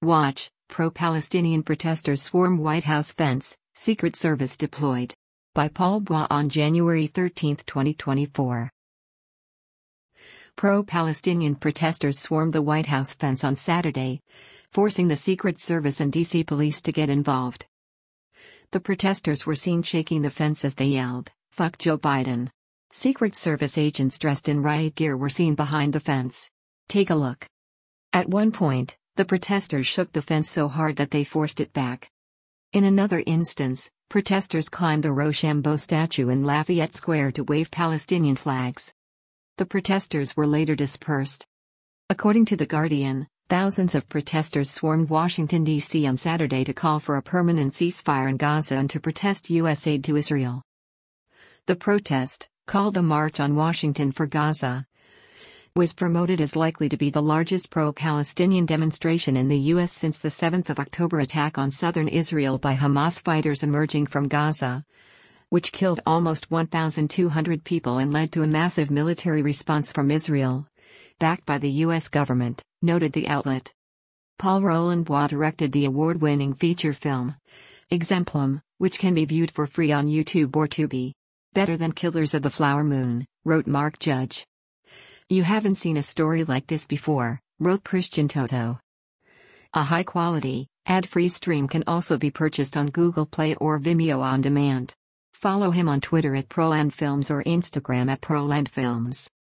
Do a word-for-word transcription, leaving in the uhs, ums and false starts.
Watch, pro-Palestinian protesters swarm White House fence, Secret Service deployed. By Paul Bois on January thirteenth, twenty twenty-four. Pro-Palestinian protesters swarmed the White House fence on Saturday, forcing the Secret Service and D C police to get involved. The protesters were seen shaking the fence as they yelled, "Fuck Joe Biden." Secret Service agents dressed in riot gear were seen behind the fence. Take a look. At one point, the protesters shook the fence so hard that they forced it back. In another instance, protesters climbed the Rochambeau statue in Lafayette Square to wave Palestinian flags. The protesters were later dispersed. According to The Guardian, thousands of protesters swarmed Washington, D C on Saturday to call for a permanent ceasefire in Gaza and to protest U S aid to Israel. The protest, called a March on Washington for Gaza, was promoted as likely to be the largest pro-Palestinian demonstration in the U S since the seventh of October attack on southern Israel by Hamas fighters emerging from Gaza, which killed almost one thousand two hundred people and led to a massive military response from Israel, backed by the U S government, noted the outlet. Paul Roland Bois directed the award-winning feature film, Exemplum, which can be viewed for free on YouTube or Tubi. Better than Killers of the Flower Moon, wrote Mark Judge. You haven't seen a story like this before, wrote Christian Toto. A high-quality, ad-free stream can also be purchased on Google Play or Vimeo on demand. Follow him on Twitter at ProlandFilms or Instagram at ProlandFilms.